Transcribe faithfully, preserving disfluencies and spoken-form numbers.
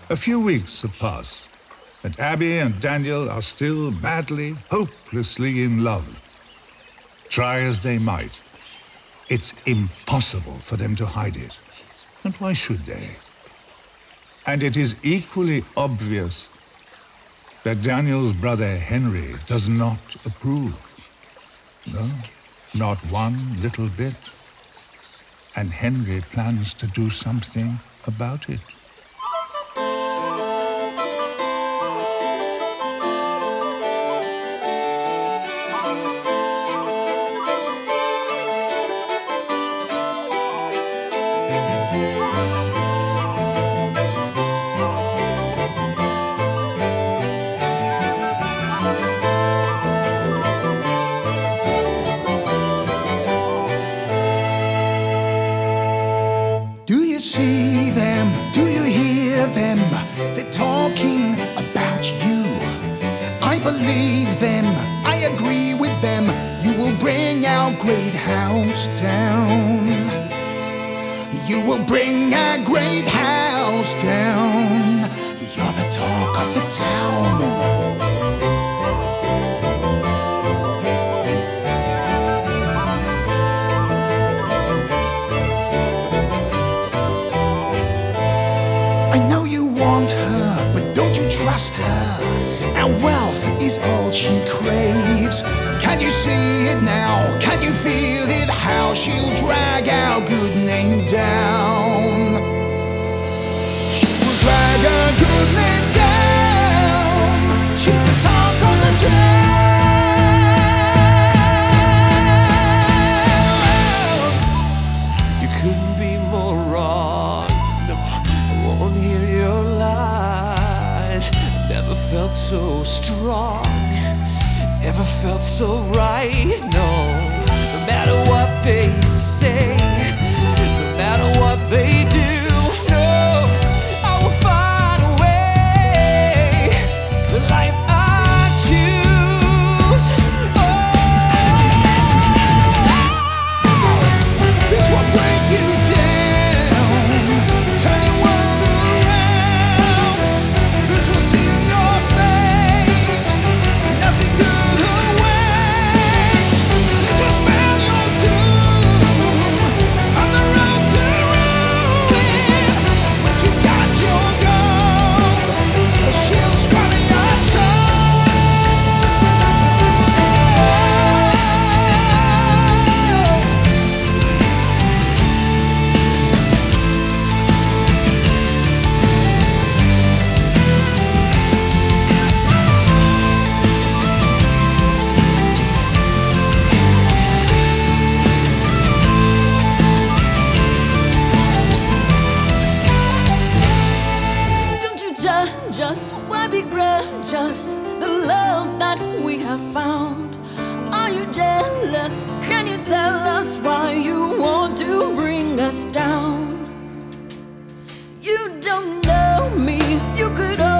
A few weeks have passed, and Abby and Daniel are still madly, hopelessly in love. Try as they might, it's impossible for them to hide it. And why should they? And it is equally obvious that Daniel's brother Henry does not approve. No, not one little bit. And Henry plans to do something about it. Do you see them? Do you hear them? They're talking about you. I believe them, I agree with them. You will bring our great house down. You will bring our great house down. You're the talk of the town. I know you want her, but don't you trust her? Our wealth is all she craves. Can you see it now? Can you feel it? How she'll drag our good name down. She will drag our good name down. She's the talk of the town. You couldn't be more wrong. No, I won't hear your lies. Never felt so strong. Never felt so right. No, no matter what they say, no matter what they do, no, I will find a way. The life I choose. This will break you down, turn your world around. This will seal your fate. Nothing good awaits. This will spell your doom on the road to ruin. When she's got your gun, she'll swallow your soul. Don't you judge us, why begrudge us the love that we have found? Are you jealous? Can you tell us why you want to bring us down? You don't know me, you could